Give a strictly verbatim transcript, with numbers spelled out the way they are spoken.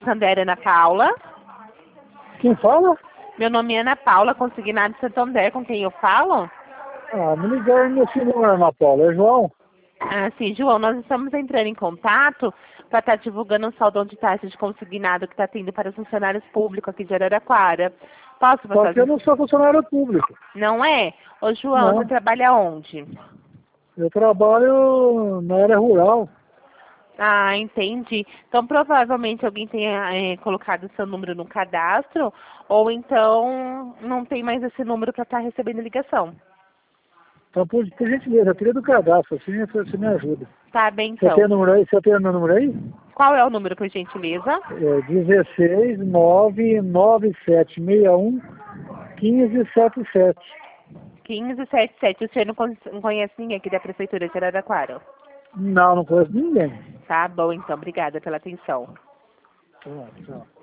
Santander, Ana Paula. Quem fala? Meu nome é Ana Paula, consignado de Santander, com quem eu falo? Ah, me ligaram nesse número, Ana Paula. É João? Ah, sim, João, nós estamos entrando em contato para estar divulgando um saldão de taxa de consignado que está tendo para os funcionários públicos aqui de Araraquara. Posso Só passar? que eu não sou funcionário público. Não é? Ô, João, Não. você trabalha onde? Eu trabalho na área rural. Ah, entendi. Então, provavelmente alguém tenha eh, colocado seu número no cadastro, ou então não tem mais esse número para estar recebendo ligação. Então, por, por gentileza, eu queria do cadastro, assim você me ajuda. Tá bem, Você tem então. o número aí? Você tem o meu número aí? Qual é o número, por gentileza? É dezesseis, nove, nove sete seis um, quinze setenta e sete. quinze setenta e sete. O senhor não con- não conhece ninguém aqui da Prefeitura de Araraquara? Não, não conheço ninguém. Tá bom, então. Obrigada pela atenção. Tá, tchau.